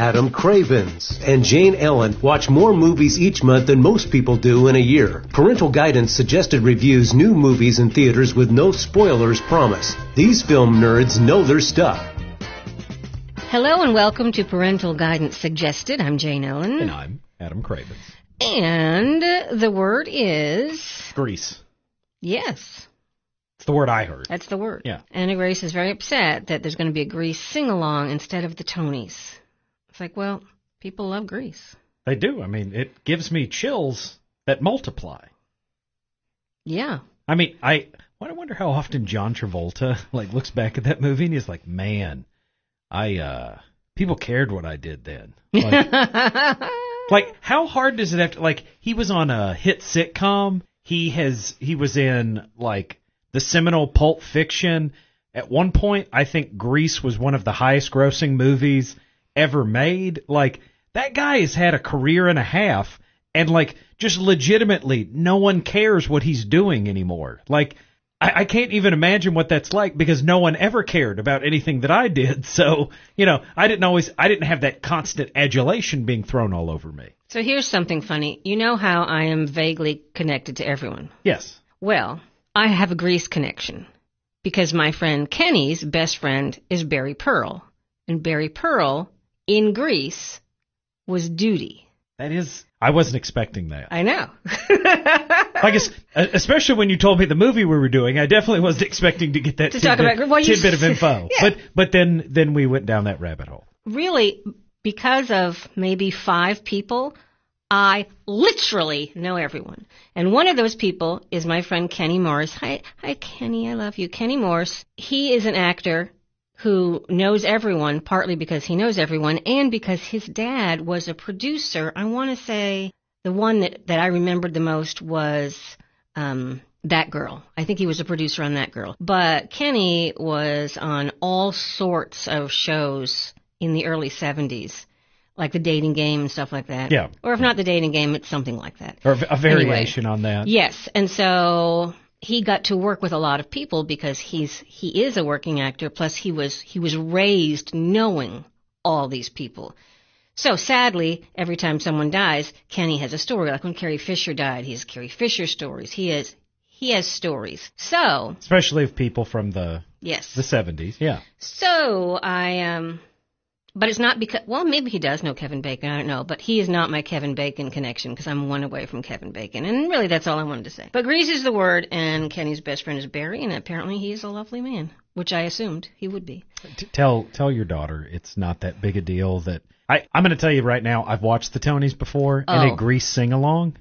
Adam Cravens and Jane Ellen watch more movies each month than most people do in a year. Parental Guidance suggested reviews new movies in theaters with no spoilers promise. These film nerds know their stuff. Hello and welcome to Parental Guidance Suggested. I'm Jane Ellen. And I'm Adam Cravens. And the word is... Grease. Yes. It's the word I heard. That's the word. Yeah. Anna Grace is very upset that there's going to be a Grease sing-along instead of the Tonys. It's like, well, people love Grease. They do. I mean, it gives me chills that multiply. Yeah. I mean, I wonder how often John Travolta looks back at that movie and he's like, man, people cared what I did then. How hard does it have to, he was on a hit sitcom. He was in, the seminal Pulp Fiction. At one point, I think Grease was one of the highest grossing movies ever made. That guy has had a career and a half, and, just legitimately, no one cares what he's doing anymore. I can't even imagine what that's like because no one ever cared about anything that I did. So, I didn't have that constant adulation being thrown all over me. So here's something funny. You know how I am vaguely connected to everyone? Yes. Well, I have a Grease connection because my friend Kenny's best friend is Barry Pearl. And Barry Pearl in Grease was Duty. That is, I wasn't expecting that. I know. Especially when you told me the movie we were doing, I definitely wasn't expecting to get that tidbit of info. Yeah. But then we went down that rabbit hole. Really, because of maybe 5 people, I literally know everyone. And one of those people is my friend Kenny Morris. Hi, Kenny, I love you. Kenny Morris, he is an actor who knows everyone, partly because he knows everyone, and because his dad was a producer. I want to say the one that I remembered the most was That Girl. I think he was a producer on That Girl. But Kenny was on all sorts of shows in the early 70s. Like The Dating Game and stuff like that. Yeah. Or if not The Dating Game, it's something like that. Or a variation on that. Yes. And so he got to work with a lot of people because he is a working actor. Plus he was raised knowing all these people. So sadly, every time someone dies, Kenny has a story. Like when Carrie Fisher died, he has Carrie Fisher stories. He has stories. So especially of people from the 70s. Yeah. So but it's not because, well, maybe he does know Kevin Bacon, I don't know, but he is not my Kevin Bacon connection because I'm one away from Kevin Bacon. And really, that's all I wanted to say. But Grease is the word, and Kenny's best friend is Barry, and apparently he's a lovely man, which I assumed he would be. Tell your daughter it's not that big a deal that... I'm going to tell you right now, I've watched the Tonys before, and a Grease sing-along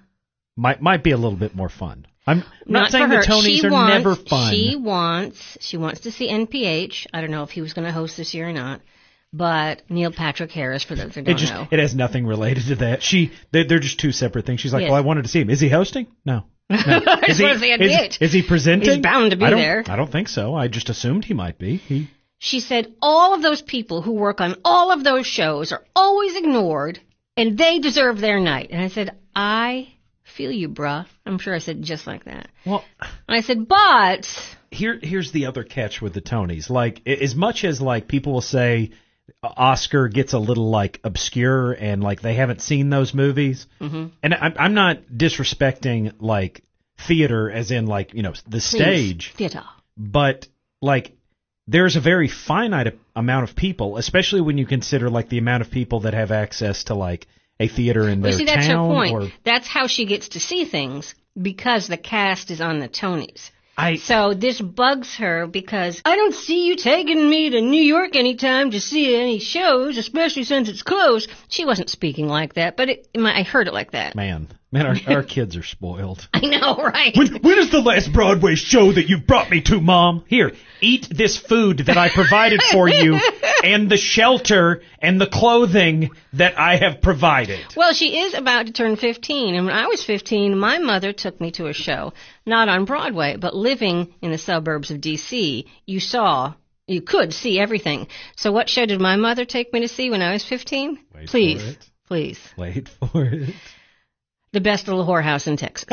might be a little bit more fun. I'm not saying the Tonys are never fun. She wants to see NPH. I don't know if he was going to host this year or not. But Neil Patrick Harris, for those who don't know. It has nothing related to that. They're just two separate things. She's like, well, I wanted to see him. Is he hosting? No. Is he presenting? He's bound to be there. I don't think so. I just assumed he might be. She said all of those people who work on all of those shows are always ignored, and they deserve their night. And I said, I feel you, bruh. I'm sure I said just like that. Well, and I said, but... Here's the other catch with the Tonys. As much as, people will say... Oscar gets a little obscure and they haven't seen those movies. Mm-hmm. And I'm not disrespecting theater as in the stage. Theater. But there's a very finite amount of people, especially when you consider the amount of people that have access to a theater in their town. That's her point. That's how she gets to see things because the cast is on the Tonys. So this bugs her because I don't see you taking me to New York anytime to see any shows, especially since it's close. She wasn't speaking like that, but I heard it like that. Man, our kids are spoiled. I know, right? When is the last Broadway show that you've brought me to, Mom? Here, eat this food that I provided for you and the shelter and the clothing that I have provided. Well, she is about to turn 15, and when I was 15, my mother took me to a show, not on Broadway, but living in the suburbs of D.C., you could see everything. So what show did my mother take me to see when I was 15? Please. Wait for it. The Best Little Whorehouse in Texas.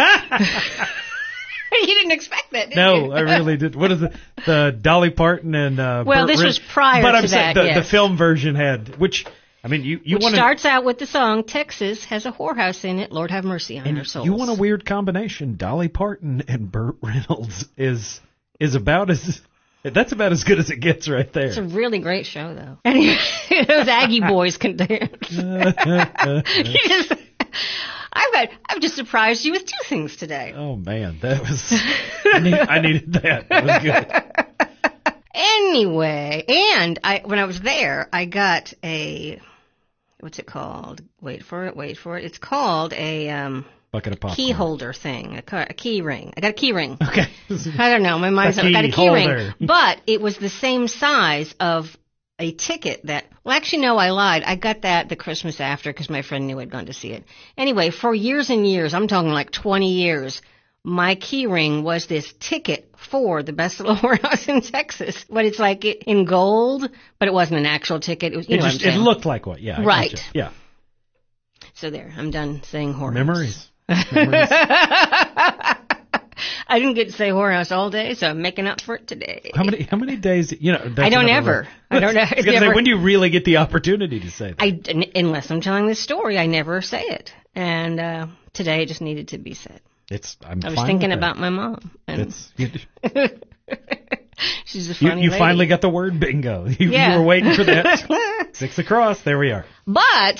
You didn't expect that, did you? No, I really did. What is the Dolly Parton and well, Burt this was prior but to I'm that, saying the film version had, which I mean, you which want starts out with the song "Texas Has a Whorehouse in It." Lord have mercy on our souls. You want a weird combination. Dolly Parton and Burt Reynolds is about as that's about as good as it gets right there. It's a really great show, though. Anyway, those Aggie boys can dance. I've just surprised you with two things today. Oh man, that was I needed that. That was good. Anyway, and when I was there, I got a what's it called? Wait for it. It's called a bucket of popcorn. Key holder thing, a key ring. I got a key ring. Okay. I don't know. My mind's I got a key holder. ring, but it was the same size of a ticket that. Well, actually, no, I lied. I got that the Christmas after because my friend knew I'd gone to see it. Anyway, for years and years, I'm talking like 20 years. My key ring was this ticket for the Best Little Whorehouse in Texas, but it's like in gold, but it wasn't an actual ticket. It was, it looked like what? Yeah. Right. Gotcha. Yeah. So there, I'm done saying whorehouse. Memories. I didn't get to say whorehouse all day, so I'm making up for it today. How many days? I don't ever. I don't know. When do you really get the opportunity to say that? Unless I'm telling this story, I never say it. And today it just needed to be said. I was thinking about my mom. And she's a funny lady. You finally got the word bingo. You were waiting for that. 6 across. There we are. But,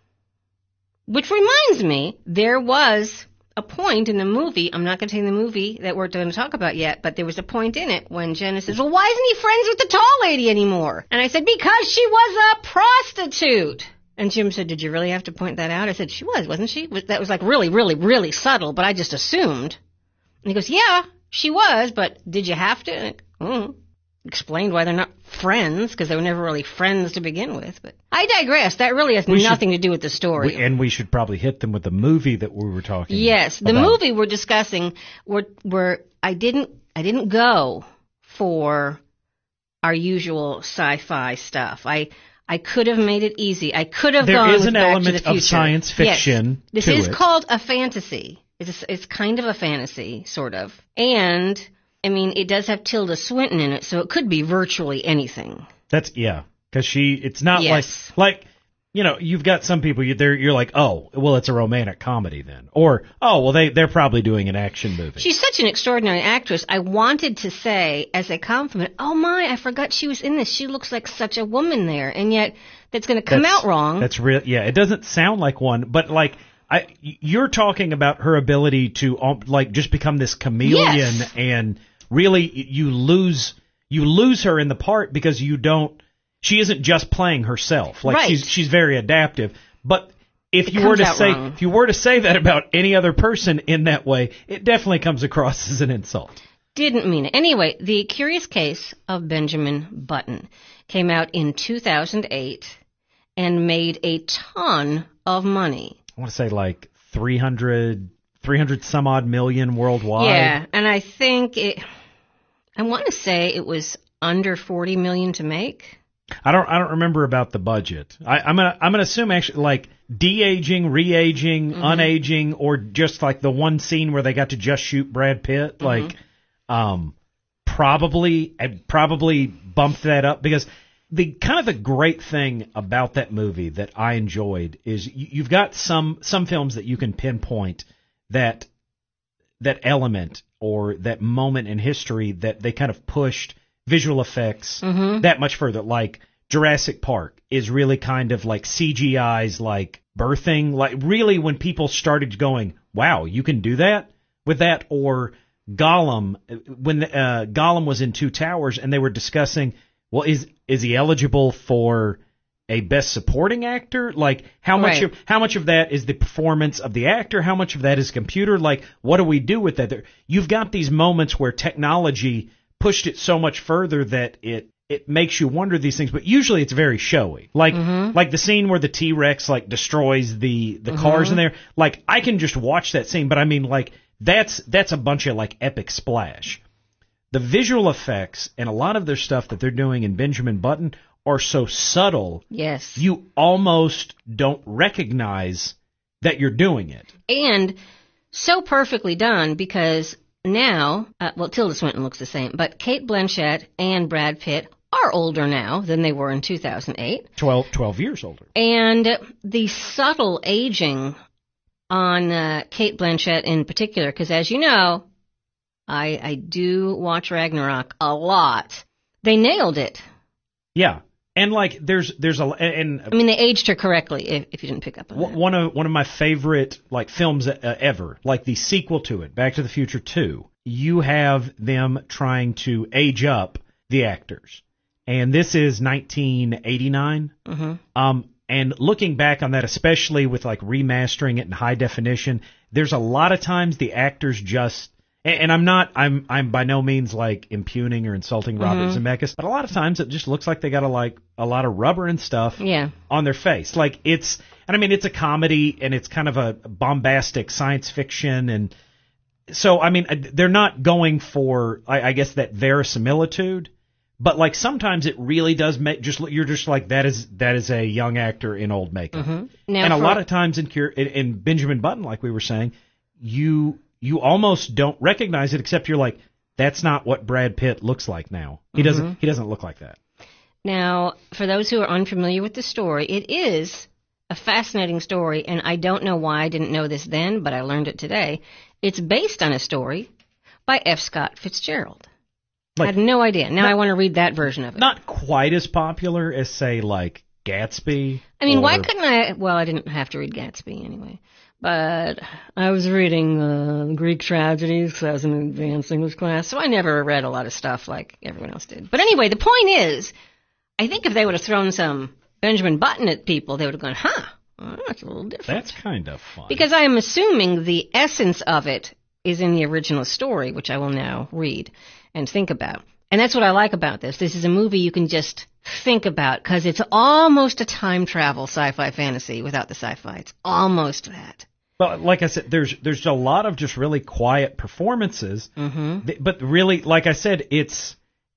which reminds me, there was a point in the movie, I'm not going to tell you the movie that we're going to talk about yet, but there was a point in it when Jenna says, well, why isn't he friends with the tall lady anymore? And I said, because she was a prostitute. And Jim said, did you really have to point that out? I said, she was, wasn't she? That was like really, really, really subtle, but I just assumed. And he goes, yeah, she was, but did you have to? Explained why they're not friends, because they were never really friends to begin with. But I digress. That really has nothing to do with the story. And we should probably hit them with the movie that we were talking about. Yes, the movie we're discussing, where I didn't go for our usual sci-fi stuff. I could have made it easy. I could have gone with Back to the Future. There is an element of science fiction yes. This is called a fantasy. It's kind of a fantasy, sort of. And, I mean, it does have Tilda Swinton in it, so it could be virtually anything. Because it's not like, you've got some people, you're like, oh, well, it's a romantic comedy then. Or, oh, well, they're probably doing an action movie. She's such an extraordinary actress. I wanted to say, as a compliment, oh my, I forgot she was in this. She looks like such a woman there. And yet, that's going to come out wrong. That's real. Yeah, it doesn't sound like one, but like, you're talking about her ability to, just become this chameleon, and really, you lose her in the part because she isn't just playing herself. Like, right. she's very adaptive. But if you were to say that about any other person in that way, it definitely comes across as an insult. Didn't mean it. Anyway, The Curious Case of Benjamin Button came out in 2008 and made a ton of money. I want to say like 300 some odd million worldwide. Yeah, and I think I want to say it was under 40 million to make. I don't remember about the budget. I'm gonna assume actually like de-aging, re-aging, unaging, or just like the one scene where they got to just shoot Brad Pitt. Like, probably bumped that up because the great thing about that movie that I enjoyed is you've got some films that you can pinpoint that element or that moment in history that they kind of pushed visual effects that much further. Like Jurassic Park is really kind of like CGI's like birthing. Like really when people started going, wow, you can do that with that. Or Gollum, when Gollum was in Two Towers and they were discussing, well, is he eligible for a Best Supporting Actor? Like how much of that is the performance of the actor? How much of that is computer? Like what do we do with that? You've got these moments where technology pushed it so much further that it makes you wonder these things, but usually it's very showy. Like the scene where the T-Rex like destroys the cars in there. Like I can just watch that scene, but I mean like that's a bunch of like epic splash. The visual effects and a lot of their stuff that they're doing in Benjamin Button are so subtle. Yes. You almost don't recognize that you're doing it. And so perfectly done because now, Tilda Swinton looks the same, but Kate Blanchett and Brad Pitt are older now than they were in 2008. 12 years older. And the subtle aging on Kate Blanchett in particular, because as you know, I do watch Ragnarok a lot. They nailed it. Yeah. And like there's a and I mean they aged her correctly if you didn't pick up on that. One of my favorite like films ever, like the sequel to it, Back to the Future 2. You have them trying to age up the actors. And this is 1989. Mm-hmm. And looking back on that, especially with like remastering it in high definition, there's a lot of times the actors just, and I'm by no means like impugning or insulting Robert Zemeckis, but a lot of times it just looks like they got a lot of rubber and stuff on their face. Like it's a comedy and it's kind of a bombastic science fiction. And so, I mean, they're not going for, I guess, that verisimilitude. But like sometimes it really does make you're just like that is a young actor in old makeup. Mm-hmm. And a lot of times in Benjamin Button, like we were saying, you almost don't recognize it, except you're like, that's not what Brad Pitt looks like now. He doesn't look like that. Now, for those who are unfamiliar with the story, it is a fascinating story, and I don't know why I didn't know this then, but I learned it today. It's based on a story by F. Scott Fitzgerald. I had no idea. Now I want to read that version of it. Not quite as popular as, say, like Gatsby. I mean, why couldn't I? Well, I didn't have to read Gatsby anyway. But I was reading Greek tragedies because I was in an advanced English class, so I never read a lot of stuff like everyone else did. But anyway, the point is, I think if they would have thrown some Benjamin Button at people, they would have gone, well, that's a little different. That's kind of fun. Because I am assuming the essence of it is in the original story, which I will now read and think about. And that's what I like about this. This is a movie you can just think about because it's almost a time travel sci-fi fantasy without the sci-fi. It's almost that. Well, like I said, there's a lot of just really quiet performances, but really, like I said, it's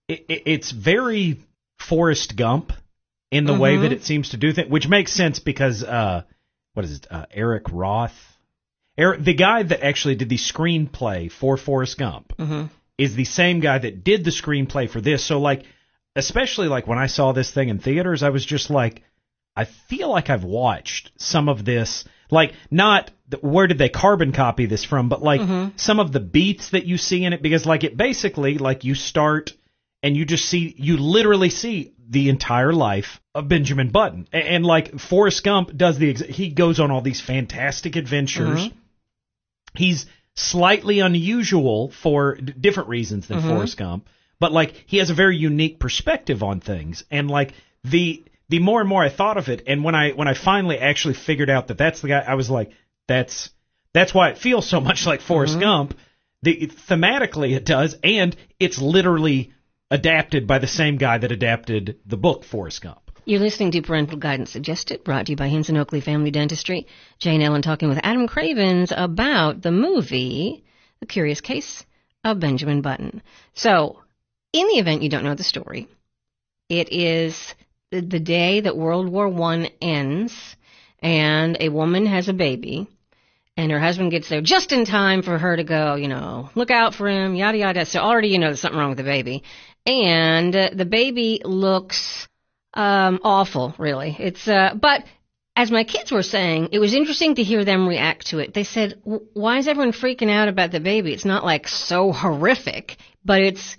very Forrest Gump in the way that it seems to do things, which makes sense because what is it? Eric Roth, the guy that actually did the screenplay for Forrest Gump. Is the same guy that did the screenplay for this. So, like, especially, like, when I saw this thing in theaters, I was just like, I feel like I've watched some of this. Like, not where did they carbon copy this from, but, like, some of the beats that you see in it. Because, like, it basically, like, you start and you literally see the entire life of Benjamin Button. And like, Forrest Gump does he goes on all these fantastic adventures. He's slightly unusual for different reasons than Forrest Gump, but like he has a very unique perspective on things. And like the more and more I thought of it, and when I finally actually figured out that that's the guy, I was like, that's why it feels so much like Forrest Gump. Thematically it does, and it's literally adapted by the same guy that adapted the book Forrest Gump. You're listening to Parental Guidance Suggested, brought to you by Hinson Oakley Family Dentistry. Jane Ellen talking with Adam Cravens about the movie, The Curious Case of Benjamin Button. So, in the event you don't know the story, it is the day that World War I ends, and a woman has a baby, and her husband gets there just in time for her to go, look out for him, yada, yada. So already there's something wrong with the baby. And the baby looks awful, really. It's but as my kids were saying, it was interesting to hear them react to it. They said, why is everyone freaking out about the baby? It's not like so horrific, but it's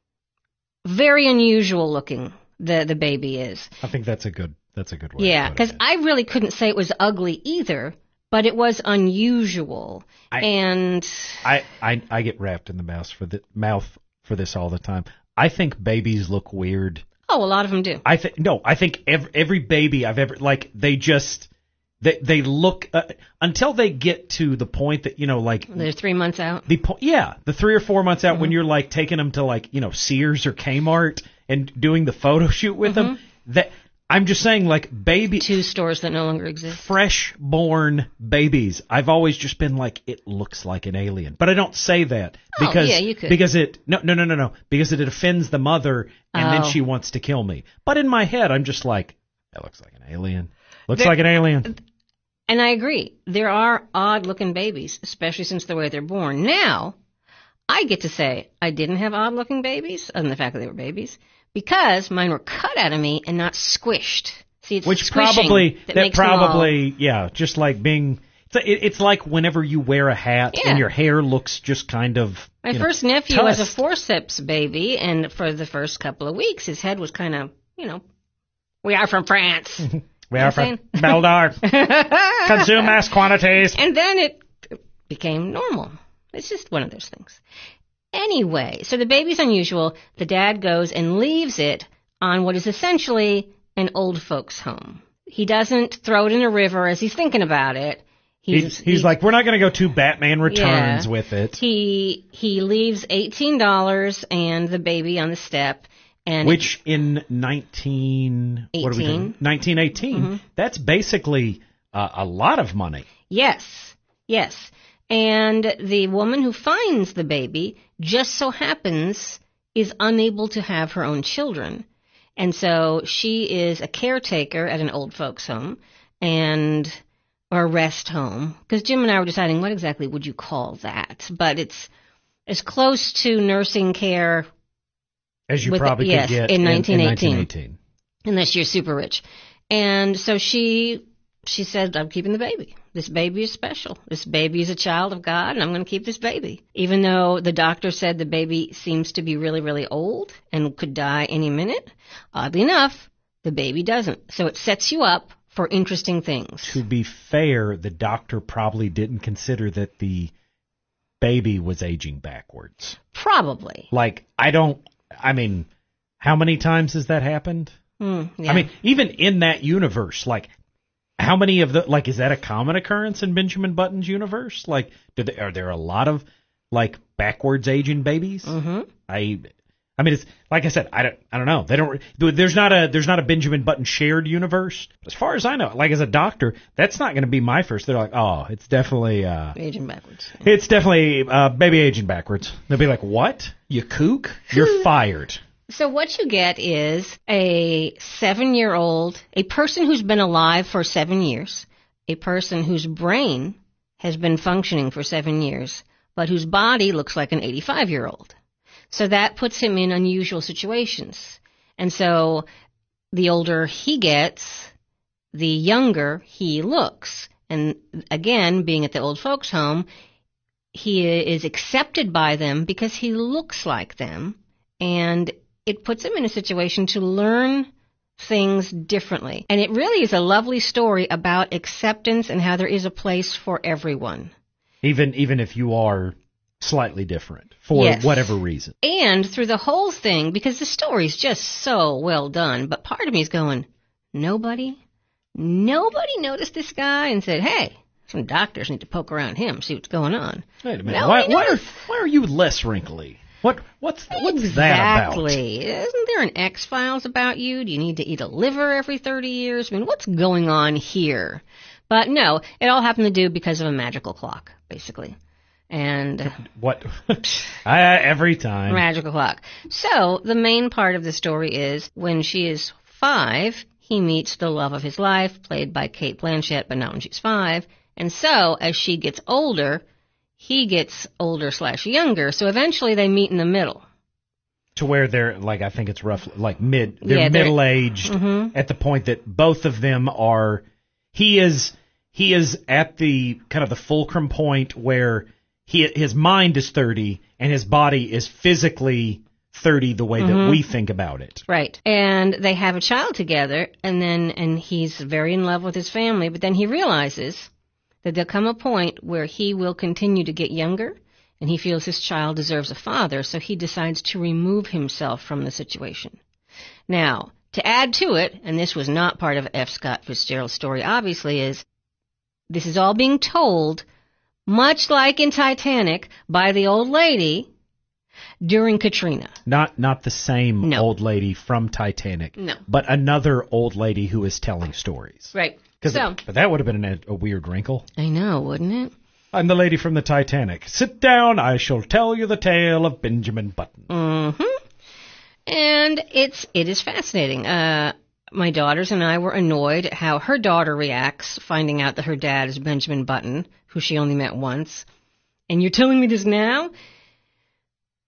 very unusual looking, the baby is. I think that's a good way. Yeah, because I really couldn't say it was ugly either, but it was unusual. I get wrapped in the mouth for this all the time. I think babies look weird. Oh, a lot of them do. I think every baby I've ever, like, they they look, until they get to the point that, like. They're 3 months out. The 3 or 4 months out when you're, like, taking them to, like, Sears or Kmart and doing the photo shoot with them. I'm just saying, like, baby. 2 stores that no longer exist. Fresh-born babies. I've always just been like, it looks like an alien. But I don't say that. Because, you could. Because no. Because it offends the mother, and then she wants to kill me. But in my head, I'm just like, that looks like an alien. Like an alien. And I agree. There are odd-looking babies, especially since the way they're born. Now, I get to say I didn't have odd-looking babies, other than the fact that they were babies, because mine were cut out of me and not squished. See, it's Which probably just like being. It's like whenever you wear a hat and your hair looks just kind of. My first nephew was a forceps baby, and for the first couple of weeks, his head was kind of, we are from France. We are from Beldar. Consume mass quantities. And then it became normal. It's just one of those things. Anyway, so the baby's unusual. The dad goes and leaves it on what is essentially an old folks' home. He doesn't throw it in a river as he's thinking about it. He's like, we're not going to go to Batman Returns with it. He leaves $18 and the baby on the step. And which in 1918, that's basically a lot of money. Yes. And the woman who finds the baby just so happens is unable to have her own children. And so she is a caretaker at an old folks home or a rest home. Because Jim and I were deciding what exactly would you call that. But it's as close to nursing care as you probably could get in 1918. Unless you're super rich. And so she said, I'm keeping the baby. This baby is special. This baby is a child of God, and I'm going to keep this baby. Even though the doctor said the baby seems to be really, really old and could die any minute, oddly enough, the baby doesn't. So it sets you up for interesting things. To be fair, the doctor probably didn't consider that the baby was aging backwards. Probably. How many times has that happened? Even in that universe, how many of is that a common occurrence in Benjamin Button's universe? Are there a lot of, backwards aging babies? Mm-hmm. It's like I said, I don't know. There's not a Benjamin Button shared universe. As far as I know, as a doctor, that's not going to be my first. They're like, oh, it's definitely aging backwards. It's definitely baby aging backwards. They'll be like, what? You kook? You're fired. So what you get is a 7-year-old, a person who's been alive for 7 years, a person whose brain has been functioning for 7 years, but whose body looks like an 85-year-old. So that puts him in unusual situations. And so the older he gets, the younger he looks. And again, being at the old folks' home, he is accepted by them because he looks like them. And it puts him in a situation to learn things differently. And it really is a lovely story about acceptance and how there is a place for everyone. Even if you are slightly different for whatever reason. And through the whole thing, because the story's just so well done, but part of me is going, nobody noticed this guy and said, hey, some doctors need to poke around him, see what's going on. Wait a minute. Why are you less wrinkly? What's that about? Exactly. Isn't there an X-Files about you? Do you need to eat a liver every 30 years? What's going on here? But no, it all happened to do because of a magical clock, basically. And what? Every time. Magical clock. So the main part of the story is when she is 5, he meets the love of his life, played by Cate Blanchett, but not when she's 5. And so as she gets older, he gets older/younger, so eventually they meet in the middle. To where they're, I think it's roughly, middle-aged at the point that both of them are, he is at the, kind of the fulcrum point where his mind is 30 and his body is physically 30 the way that we think about it. Right. And they have a child together, and he's very in love with his family, but then he realizes that there'll come a point where he will continue to get younger, and he feels his child deserves a father, so he decides to remove himself from the situation. Now, to add to it, and this was not part of F. Scott Fitzgerald's story, obviously, is this is all being told, much like in Titanic, by the old lady during Katrina. Not the same old lady from Titanic, but another old lady who is telling stories. Right. But that would have been a weird wrinkle. I know, wouldn't it? I'm the lady from the Titanic. Sit down, I shall tell you the tale of Benjamin Button. Mm-hmm. And it is fascinating. My daughters and I were annoyed at how her daughter reacts, finding out that her dad is Benjamin Button, who she only met once. And you're telling me this now?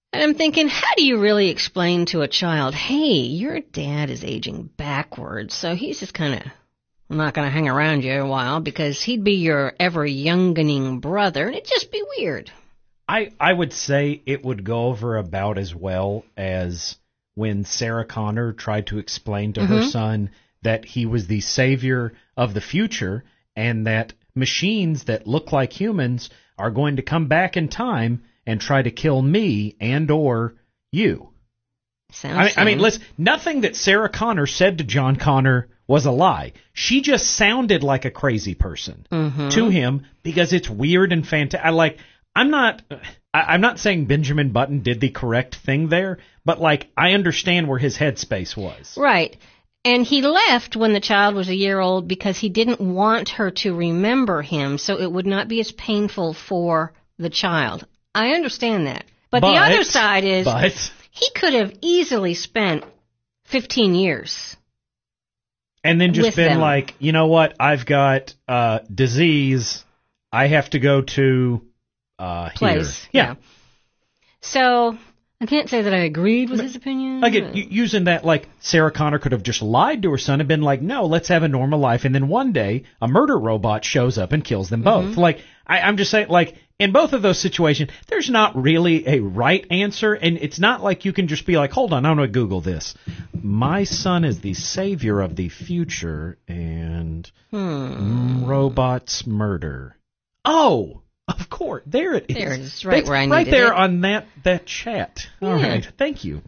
And I'm thinking, how do you really explain to a child, hey, your dad is aging backwards, so he's just kind of not going to hang around you a while because he'd be your ever-youngening brother, and it'd just be weird. I would say it would go over about as well as when Sarah Connor tried to explain to her son that he was the savior of the future and that machines that look like humans are going to come back in time and try to kill me and or you. I mean, listen, nothing that Sarah Connor said to John Connor was a lie. She just sounded like a crazy person to him because it's weird and fantastic. I'm not saying Benjamin Button did the correct thing there, but I understand where his headspace was. Right. And he left when the child was a year old because he didn't want her to remember him, so it would not be as painful for the child. I understand that. But the other side is he could have easily spent 15 years. And then just been like, you know what, I've got disease, I have to go to place. Here. Yeah. So I can't say that I agreed with his opinion. Again, using that, Sarah Connor could have just lied to her son and been like, no, let's have a normal life. And then one day, a murder robot shows up and kills them both. I'm just saying, in both of those situations, there's not really a right answer. And it's not like you can just be like, hold on, I'm going to Google this. My son is the savior of the future and robots murder. Oh! Of course, there it is. There it is, right where I needed right there it. On that chat. All right, thank you.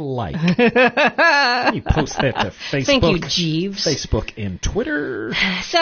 You post that to Facebook. Thank you, Jeeves. Facebook and Twitter. So,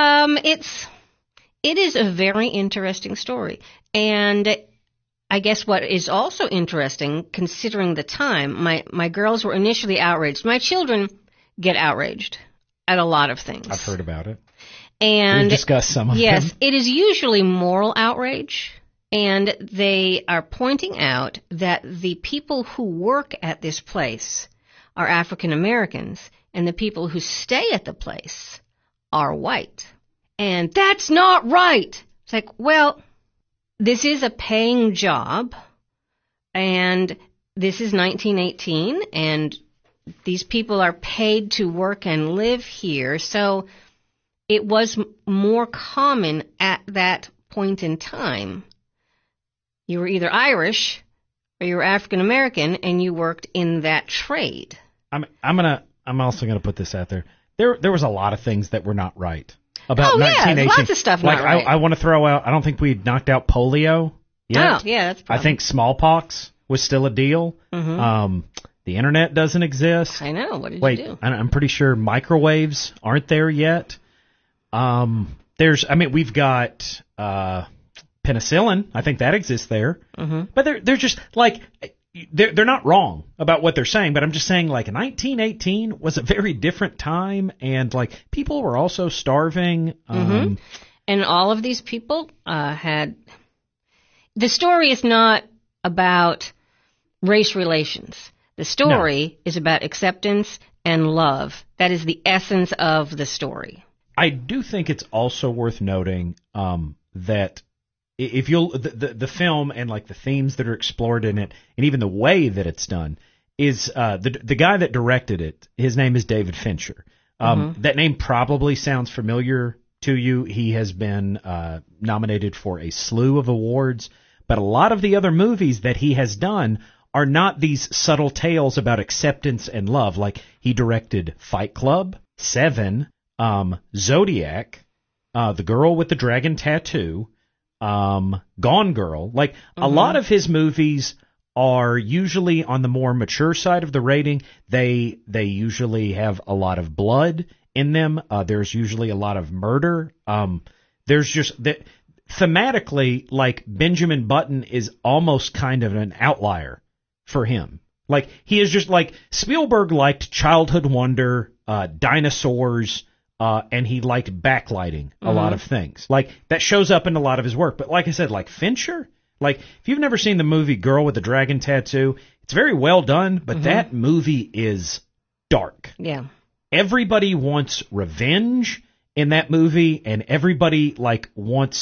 it is a very interesting story, and I guess what is also interesting, considering the time, my girls were initially outraged. My children get outraged at a lot of things. I've heard about it. And we've discussed some of them. Yes, it is usually moral outrage, and they are pointing out that the people who work at this place are African Americans, and the people who stay at the place are white. And that's not right. It's like, well, this is a paying job, and this is 1918, and these people are paid to work and live here, so it was more common at that point in time. You were either Irish or you were African American, and you worked in that trade. I'm also gonna put this out there. There was a lot of things that were not right about 1918. Yeah, lots of stuff not right. I want to throw out. I don't think we knocked out polio yet. Oh, yeah, that's a problem. I think smallpox was still a deal. The internet doesn't exist. I know. What did you do? I'm pretty sure microwaves aren't there yet. We've got penicillin. I think that exists there. But they're just they're not wrong about what they're saying. But I'm just saying, 1918 was a very different time, and people were also starving. And all of these people had. The story is not about race relations. The story is about acceptance and love. That is the essence of the story. I do think it's also worth noting that if you'll the film and the themes that are explored in it, and even the way that it's done, is the guy that directed it. His name is David Fincher. That name probably sounds familiar to you. He has been nominated for a slew of awards, but a lot of the other movies that he has done are not these subtle tales about acceptance and love. He directed Fight Club, Seven, Zodiac, The Girl with the Dragon Tattoo, Gone Girl. A lot of his movies are usually on the more mature side of the rating. They usually have a lot of blood in them. There's usually a lot of murder. There's just that thematically, Benjamin Button is almost kind of an outlier for him. He is just Spielberg liked childhood wonder, dinosaurs, and he liked backlighting a lot of things. That shows up in a lot of his work. But like I said, Fincher, if you've never seen the movie Girl with the Dragon Tattoo, it's very well done, but that movie is dark. Yeah. Everybody wants revenge in that movie, and everybody wants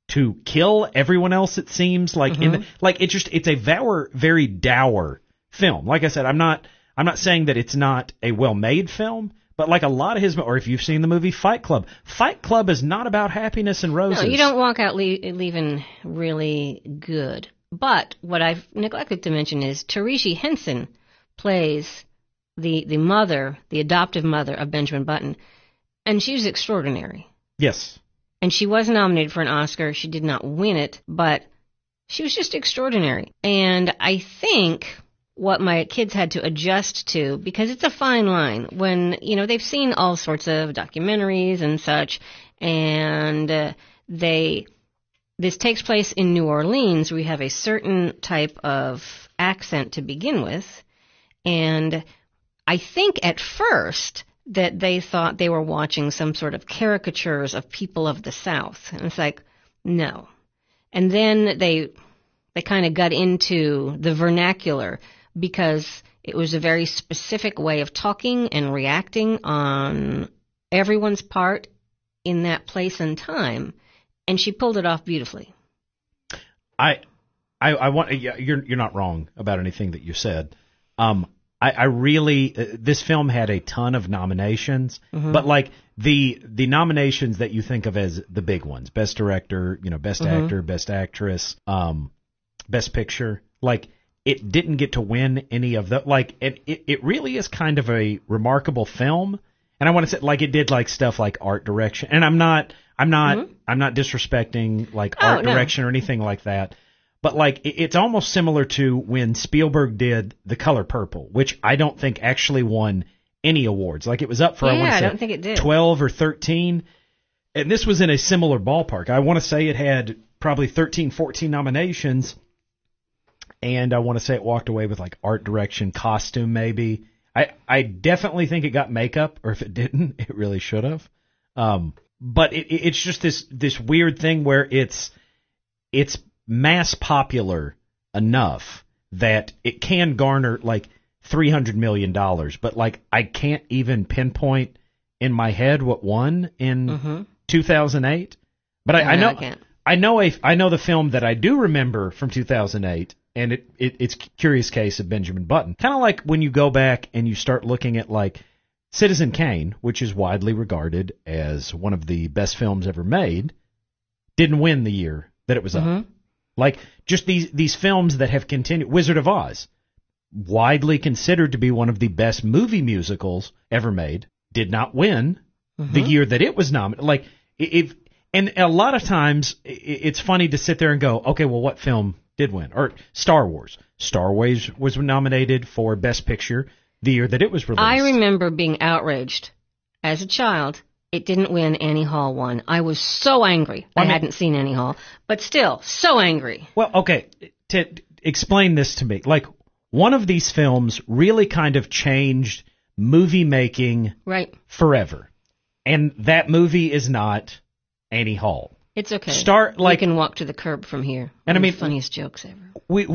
to kill everyone else. It seems like it's a very dour film. Like I said, I'm not saying that it's not a well-made film, but like a lot of his, or if you've seen the movie Fight Club is not about happiness and roses. No, you don't walk out leaving really good. But what I've neglected to mention is Taraji Henson plays the mother, the adoptive mother of Benjamin Button, and she was extraordinary. Yes. And she was nominated for an Oscar. She did not win it, but she was just extraordinary. And I think what my kids had to adjust to, because it's a fine line when, they've seen all sorts of documentaries and such, and this takes place in New Orleans. We have a certain type of accent to begin with, and I think at first that they thought they were watching some sort of caricatures of people of the South. And it's like, no. And then they kind of got into the vernacular because it was a very specific way of talking and reacting on everyone's part in that place and time. And she pulled it off beautifully. I want, you're not wrong about anything that you said. I really, this film had a ton of nominations, but like the nominations that you think of as the big ones, best director, best actor, best actress, best picture, like it didn't get to win any of the, like, it really is kind of a remarkable film. And I want to say, like, it did like stuff like art direction, and I'm not disrespecting like art direction or anything like that. But like it's almost similar to when Spielberg did The Color Purple, which I don't think actually won any awards. Like it was up for I don't think it did. 12 or 13. And this was in a similar ballpark. I want to say it had probably 13, 14 nominations. And I want to say it walked away with like art direction, costume maybe. I definitely think it got makeup, or if it didn't, it really should have. But it's just this weird thing where it's mass popular enough that it can garner like $300 million, but like I can't even pinpoint in my head what won in 2008. But I know the film that I do remember from 2008, and it's Curious Case of Benjamin Button. Kind of like when you go back and you start looking at like Citizen Kane, which is widely regarded as one of the best films ever made, didn't win the year that it was up. Like, just these films that have continued. Wizard of Oz, widely considered to be one of the best movie musicals ever made, did not win the year that it was nominated. Like, and a lot of times, it's funny to sit there and go, okay, well, what film did win? Or Star Wars. Star Wars was nominated for Best Picture the year that it was released. I remember being outraged as a child. It didn't win. Annie Hall won. I was so angry. I hadn't seen Annie Hall, but still, so angry. Well, okay, to explain this to me. Like, one of these films really kind of changed movie making forever. And that movie is not Annie Hall. It's okay. We can walk to the curb from here. And I mean, funniest jokes ever.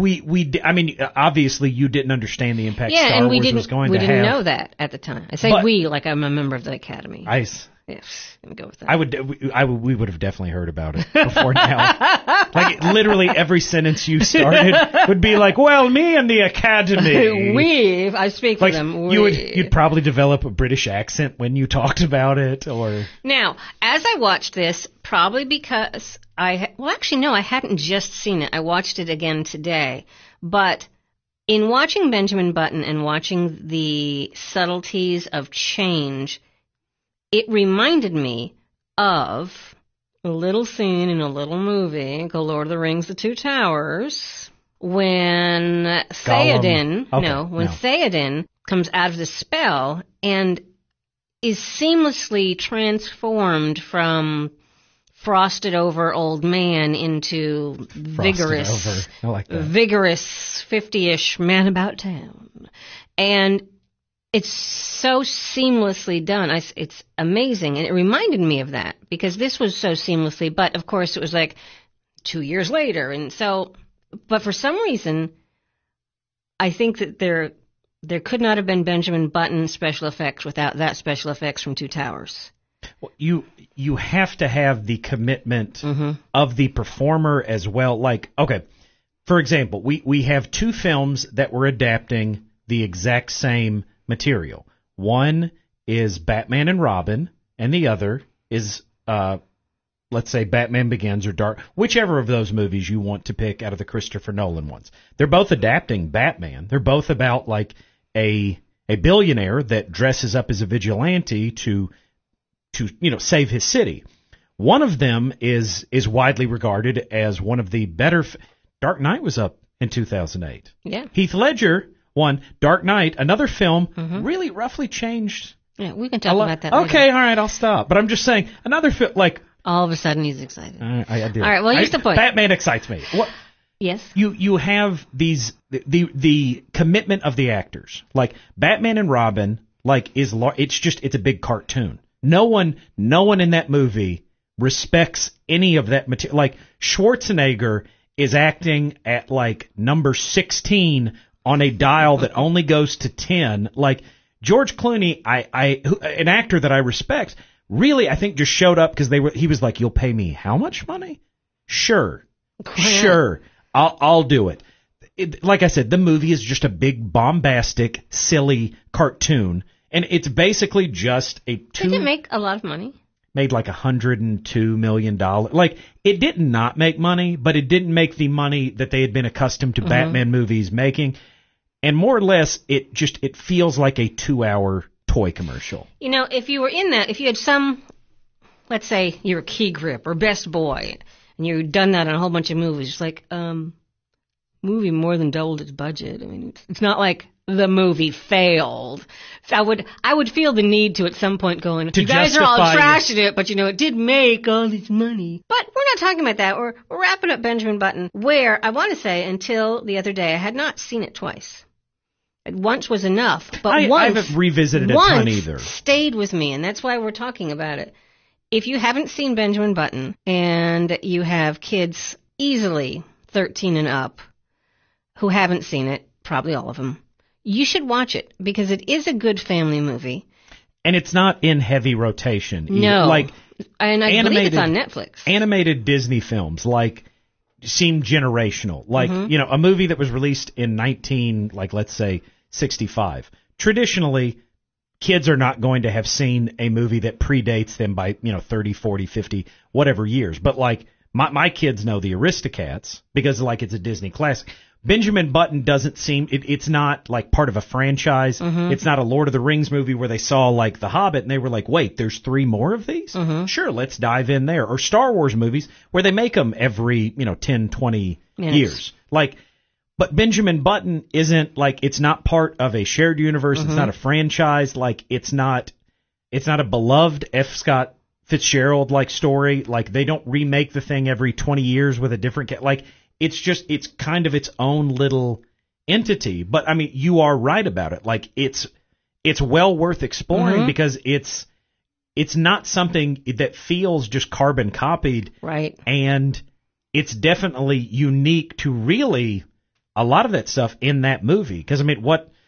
I mean, obviously you didn't understand the impact Star Wars was going to have. We didn't know that at the time. I say we, like I'm a member of the Academy. Yes, let me go with that. We would have definitely heard about it before now. Like literally every sentence you started would be like, "Well, me and the Academy." I speak for them. You'd probably develop a British accent when you talked about it, or. Now, as I watched this, probably because I hadn't just seen it. I watched it again today, but. In watching Benjamin Button and watching the subtleties of change, it reminded me of a little scene in a little movie called Lord of the Rings: The Two Towers, when Theoden, Theoden comes out of the spell and is seamlessly transformed from frosted over old man into vigorous 50-ish man about town. And it's so seamlessly done. It's amazing. And it reminded me of that because this was so seamlessly, but of course it was like 2 years later. And so, but for some reason, I think that there could not have been Benjamin Button special effects without that special effects from Two Towers. Well, you have to have the commitment of the performer as well. Like, okay, for example, we have two films that were adapting the exact same material. One is Batman and Robin, and the other is, let's say, Batman Begins or Dark, whichever of those movies you want to pick out of the Christopher Nolan ones. They're both adapting Batman. They're both about like a billionaire that dresses up as a vigilante to save his city. One of them is widely regarded as one of the better. Dark Knight was up in 2008. Yeah. Heath Ledger won Dark Knight, another film really roughly changed. Yeah, we can talk about that later. Okay, all right, I'll stop. But I'm just saying, another film, like... All of a sudden he's excited. I do. All right, well, here's the point. Batman excites me. What? Yes. You have these the commitment of the actors. Like Batman and Robin, like it's a big cartoon. No one in that movie respects any of that material. Like Schwarzenegger is acting at like number 16 on a dial that only goes to 10. Like George Clooney, an actor that I respect, really I think just showed up because he was like, "You'll pay me how much money? Sure. I'll do it." Like I said, the movie is just a big, bombastic, silly cartoon, and it's basically just a Did it make a lot of money? Made like $102 million. Like, it did not make money, but it didn't make the money that they had been accustomed to Batman movies making. And more or less, it feels like a 2-hour toy commercial. You know, if you were in that, if you had let's say you're a Key Grip or Best Boy, and you've done that on a whole bunch of movies, it's like, movie more than doubled its budget. I mean, it's not like the movie failed. So I would feel the need to at some point go in, you guys are all trashing it, but it did make all this money. But we're not talking about that. We're wrapping up Benjamin Button, where I want to say until the other day I had not seen it twice. Once was enough, but I haven't revisited it a ton either. Stayed with me, and that's why we're talking about it. If you haven't seen Benjamin Button and you have kids easily 13 and up who haven't seen it, probably all of them, you should watch it because it is a good family movie. And it's not in heavy rotation. No. Like, and I believe it's on Netflix. Animated Disney films, like, seem generational. Like, a movie that was released in let's say, 65. Traditionally, kids are not going to have seen a movie that predates them by, 30, 40, 50, whatever years. But, like, my kids know the Aristocats because, like, it's a Disney classic. Benjamin Button doesn't seem, it's not like part of a franchise. It's not a Lord of the Rings movie where they saw like The Hobbit and they were like, wait, there's 3 more of these? Sure, let's dive in there. Or Star Wars movies where they make them every, 10, 20 years. Like, but Benjamin Button isn't like, it's not part of a shared universe. It's not a franchise. Like, it's not a beloved F. Scott Fitzgerald like story. Like, they don't remake the thing every 20 years with a different like, it's kind of its own little entity. But I mean, you are right about it. Like, it's well worth exploring because it's not something that feels just carbon copied. Right. And it's definitely unique to really a lot of that stuff in that movie. Because I mean,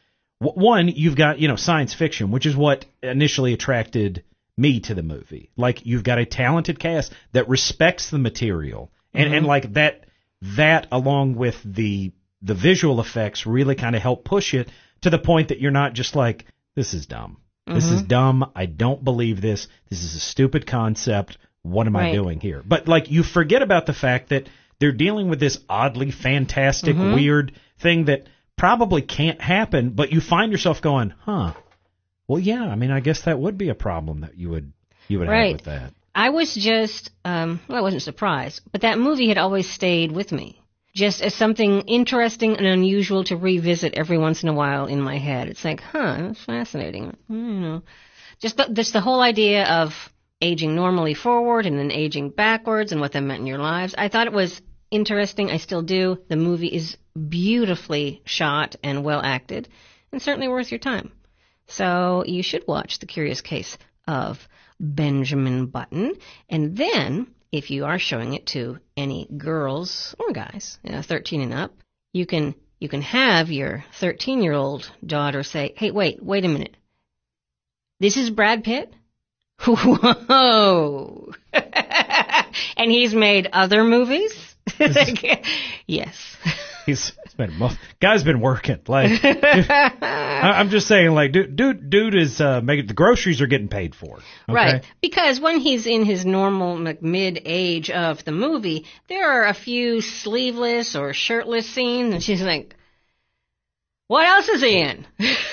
one, you've got, science fiction, which is what initially attracted me to the movie. Like, you've got a talented cast that respects the material and like that along with the visual effects really kind of help push it to the point that you're not just like, this is dumb. This is dumb. I don't believe this. This is a stupid concept. What am I doing here? But like, you forget about the fact that they're dealing with this oddly fantastic, weird thing that probably can't happen, but you find yourself going, well, yeah, I mean, I guess that would be a problem that you would have with that. I was just, I wasn't surprised, but that movie had always stayed with me, just as something interesting and unusual to revisit every once in a while in my head. It's like, that's fascinating. Just the whole idea of aging normally forward and then aging backwards and what that meant in your lives. I thought it was interesting. I still do. The movie is beautifully shot and well acted and certainly worth your time. So you should watch The Curious Case of Benjamin Button. And then, if you are showing it to any girls or guys, 13 and up, you can have your 13-year-old daughter say, hey, wait a minute. This is Brad Pitt? Whoa. And he's made other movies? Yes. Guy's been working. Like, I'm just saying, like, dude is making, the groceries are getting paid for. Okay? Right. Because when he's in his normal mid-age of the movie, there are a few sleeveless or shirtless scenes, and she's like, what else is he in?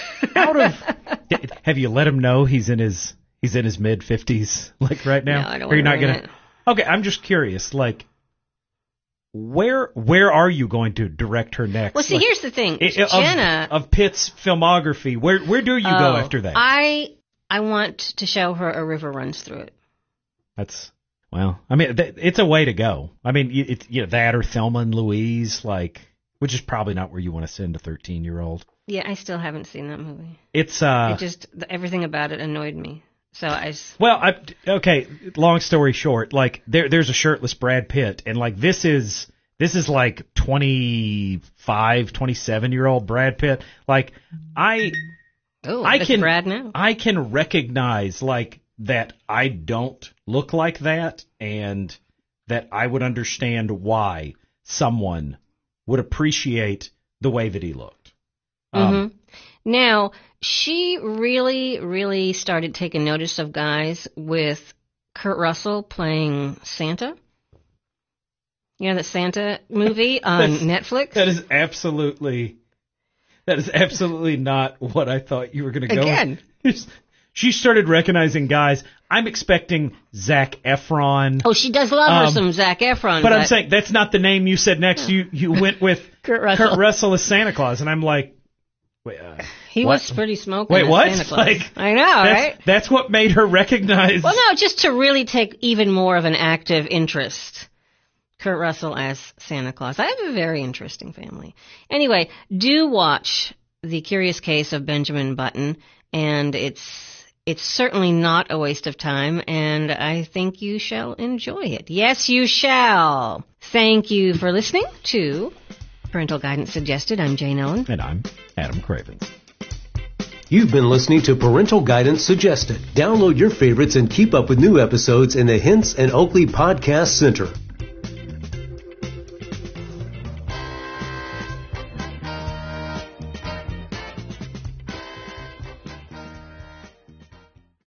Have you let him know he's in his mid-50s, like, right now? No, I don't Or you're not want gonna? Okay, I'm just curious, like, where are you going to direct her next? Well, see, like, here's the thing. Jenna... Of Pitt's filmography, where do you go after that? I want to show her A River Runs Through It. Well, I mean, it's a way to go. I mean, it's that or Thelma and Louise, like, which is probably not where you want to send a 13-year-old. Yeah, I still haven't seen that movie. It's everything about it annoyed me. So okay. Long story short, like there's a shirtless Brad Pitt, and like this is like 25, 27-year-old Brad Pitt. Like I can recognize like that I don't look like that, and that I would understand why someone would appreciate the way that he looked. Mm-hmm. Now, she really, really started taking notice of guys with Kurt Russell playing Santa. You know, the Santa movie on Netflix? That is absolutely not what I thought you were going to go Again. with. She started recognizing guys. I'm expecting Zac Efron. Oh, she does love her some Zac Efron. But I'm saying that's not the name you said next. You went with Kurt Russell as Santa Claus, and I'm like, he what? was pretty smoking. Wait, what? Santa Claus. Like, I know, right? That's what made her recognize. Well, no, just to really take even more of an active interest. Kurt Russell as Santa Claus. I have a very interesting family. Anyway, do watch The Curious Case of Benjamin Button, and it's certainly not a waste of time, and I think you shall enjoy it. Yes, you shall. Thank you for listening to Parental Guidance Suggested. I'm Jane Ellen. And I'm Adam Craven. You've been listening to Parental Guidance Suggested. Download your favorites and keep up with new episodes in the Hints and Oakley Podcast Center.